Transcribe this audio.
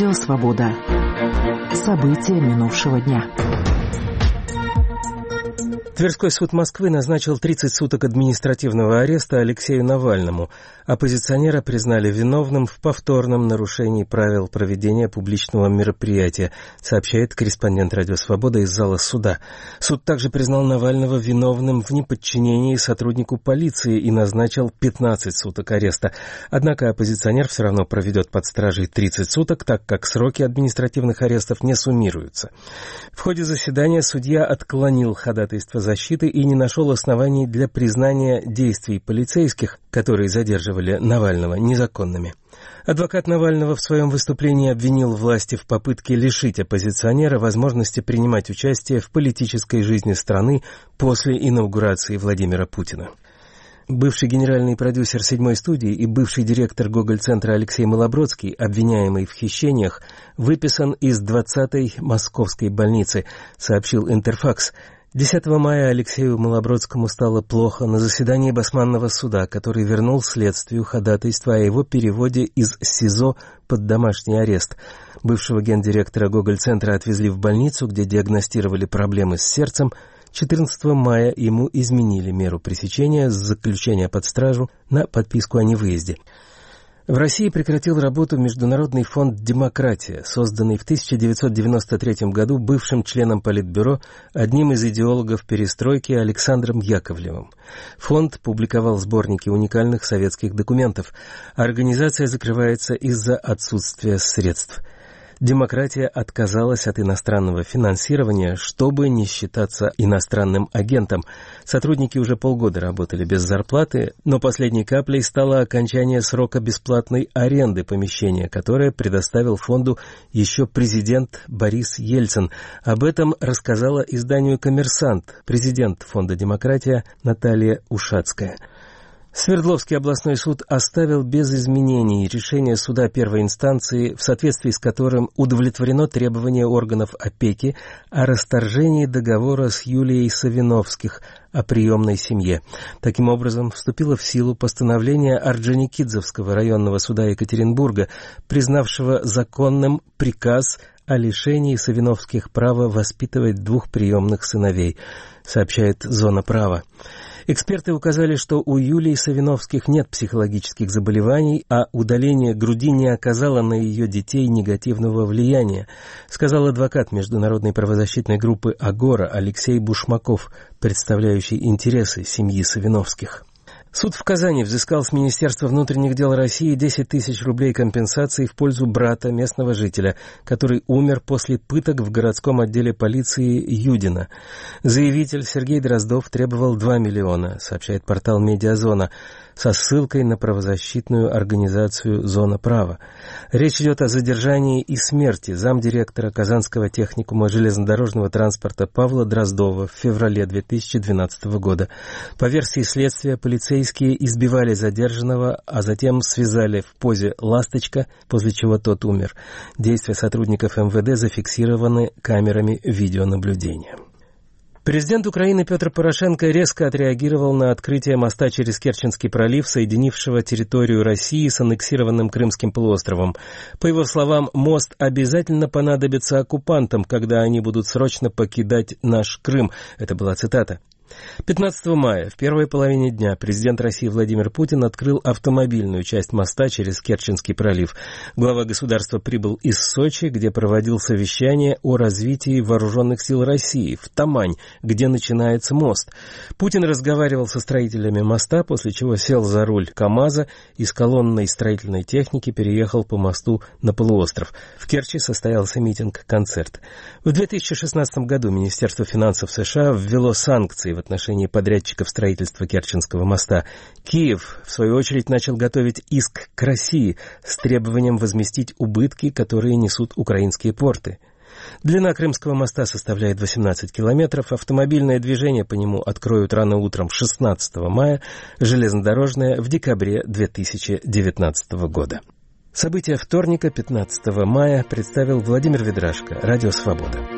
Радио «Свобода». События минувшего дня. Тверской суд Москвы назначил 30 суток административного ареста Алексею Навальному. Оппозиционера признали виновным в повторном нарушении правил проведения публичного мероприятия, сообщает корреспондент «Радио Свобода» из зала суда. Суд также признал Навального виновным в неподчинении сотруднику полиции и назначил 15 суток ареста. Однако оппозиционер все равно проведет под стражей 30 суток, так как сроки административных арестов не суммируются. В ходе заседания судья отклонил ходатайство защиты и не нашел оснований для признания действий полицейских, которые задерживали Навального, незаконными. Адвокат Навального в своем выступлении обвинил власти в попытке лишить оппозиционера возможности принимать участие в политической жизни страны после инаугурации Владимира Путина. Бывший генеральный продюсер «Седьмой студии» и бывший директор Гоголь-центра Алексей Малобродский, обвиняемый в хищениях, выписан из 20-й московской больницы, сообщил Интерфакс. 10 мая Алексею Малобродскому стало плохо на заседании Басманного суда, который вернул следствию ходатайство о его переводе из СИЗО под домашний арест. Бывшего гендиректора Гоголь-центра отвезли в больницу, где диагностировали проблемы с сердцем. 14 мая ему изменили меру пресечения с заключения под стражу на подписку о невыезде. В России прекратил работу Международный фонд «Демократия», созданный в 1993 году бывшим членом Политбюро, одним из идеологов перестройки Александром Яковлевым. Фонд публиковал сборники уникальных советских документов. Организация закрывается из-за отсутствия средств. «Демократия» отказалась от иностранного финансирования, чтобы не считаться иностранным агентом. Сотрудники уже полгода работали без зарплаты, но последней каплей стало окончание срока бесплатной аренды помещения, которое предоставил фонду еще президент Борис Ельцин. Об этом рассказала изданию «Коммерсант» президент фонда «Демократия» Наталья Ушацкая. Свердловский областной суд оставил без изменений решение суда первой инстанции, в соответствии с которым удовлетворено требование органов опеки о расторжении договора с Юлией Савиновских о приемной семье. Таким образом, вступило в силу постановление Орджоникидзевского районного суда Екатеринбурга, признавшего законным приказ о лишении Савиновских права воспитывать двух приемных сыновей, сообщает «Зона права». Эксперты указали, что у Юлии Савиновских нет психологических заболеваний, а удаление груди не оказало на ее детей негативного влияния, сказал адвокат международной правозащитной группы «Агора» Алексей Бушмаков, представляющий интересы семьи Савиновских. Суд в Казани взыскал с Министерства внутренних дел России 10 тысяч рублей компенсации в пользу брата местного жителя, который умер после пыток в городском отделе полиции Юдино. Заявитель Сергей Дроздов требовал 2 миллиона, сообщает портал «Медиазона», со ссылкой на правозащитную организацию «Зона права». Речь идет о задержании и смерти замдиректора Казанского техникума железнодорожного транспорта Павла Дроздова в феврале 2012 года. По версии следствия, полицейские избивали задержанного, а затем связали в позе «ласточка», после чего тот умер. Действия сотрудников МВД зафиксированы камерами видеонаблюдения. Президент Украины Петр Порошенко резко отреагировал на открытие моста через Керченский пролив, соединившего территорию России с аннексированным Крымским полуостровом. По его словам, мост обязательно понадобится оккупантам, когда они будут срочно покидать наш Крым. Это была цитата. 15 мая, в первой половине дня, президент России Владимир Путин открыл автомобильную часть моста через Керченский пролив. Глава государства прибыл из Сочи, где проводил совещание о развитии вооруженных сил России, в Тамань, где начинается мост. Путин разговаривал со строителями моста, после чего сел за руль КАМАЗа и с колонной строительной техники переехал по мосту на полуостров. В Керчи состоялся митинг-концерт. В 2016 году Министерство финансов США ввело санкции в отношении подрядчиков строительства Керченского моста. Киев, в свою очередь, начал готовить иск к России с требованием возместить убытки, которые несут украинские порты. Длина Крымского моста составляет 18 километров, автомобильное движение по нему откроют рано утром 16 мая, железнодорожное в декабре 2019 года. События вторника, 15 мая, представил Владимир Ведрашко, Радио «Свобода».